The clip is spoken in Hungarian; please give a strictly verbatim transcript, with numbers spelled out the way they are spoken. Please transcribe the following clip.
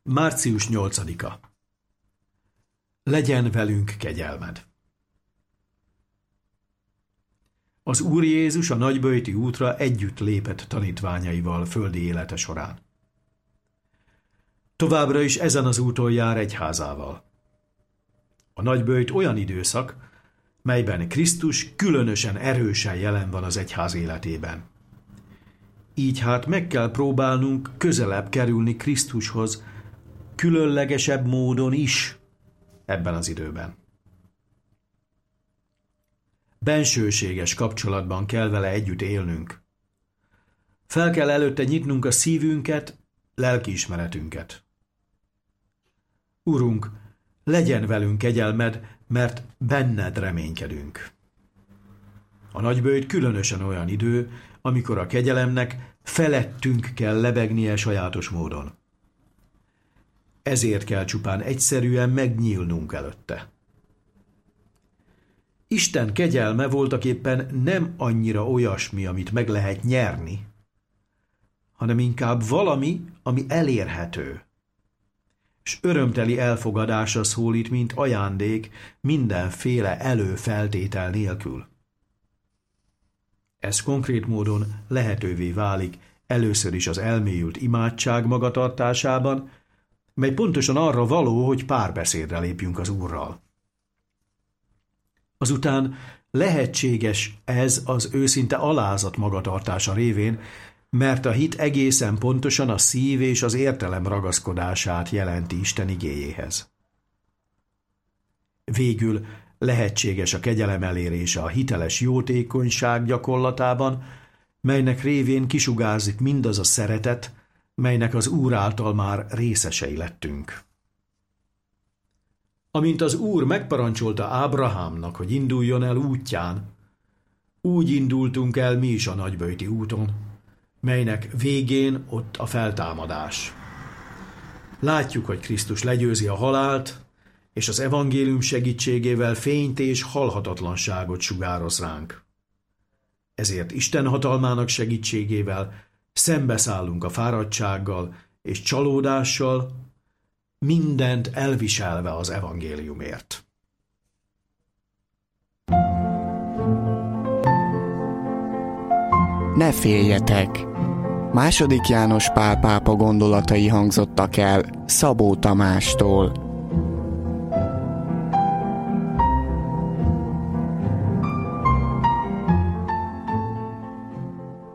március nyolcadika. Legyen velünk kegyelmed! Az Úr Jézus a nagyböjti útra együtt lépett tanítványaival földi élete során. Továbbra is ezen az úton jár egyházával. A nagyböjt olyan időszak, melyben Krisztus különösen erősen jelen van az egyház életében. Így hát meg kell próbálnunk közelebb kerülni Krisztushoz, különlegesebb módon is ebben az időben. Bensőséges kapcsolatban kell vele együtt élnünk. Fel kell előtte nyitnunk a szívünket, lelkiismeretünket. Urunk, legyen velünk kegyelmed, mert benned reménykedünk. A nagyböjt különösen olyan idő, amikor a kegyelemnek felettünk kell lebegnie sajátos módon. Ezért kell csupán egyszerűen megnyílnunk előtte. Isten kegyelme voltaképpen nem annyira olyasmi, amit meg lehet nyerni, hanem inkább valami, ami elérhető, és örömteli elfogadásra szólít, mint ajándék, mindenféle előfeltétel nélkül. Ez konkrét módon lehetővé válik először is az elmélyült imádság magatartásában, mely pontosan arra való, hogy párbeszédre lépjünk az Úrral. Azután lehetséges ez az őszinte alázat magatartása révén, mert a hit egészen pontosan a szív és az értelem ragaszkodását jelenti Isten igéjéhez. Végül lehetséges a kegyelem elérése a hiteles jótékonyság gyakorlatában, melynek révén kisugárzik mindaz a szeretet, melynek az Úr által már részesei lettünk. Amint az Úr megparancsolta Ábrahámnak, hogy induljon el útján, úgy indultunk el mi is a nagyböjti úton, melynek végén ott a feltámadás. Látjuk, hogy Krisztus legyőzi a halált, és az evangélium segítségével fényt és halhatatlanságot sugároz ránk. Ezért Isten hatalmának segítségével szembeszállunk a fáradtsággal és csalódással, mindent elviselve az evangéliumért. Ne féljetek! Második János Pál pápa gondolatai hangzottak el Szabó Tamástól.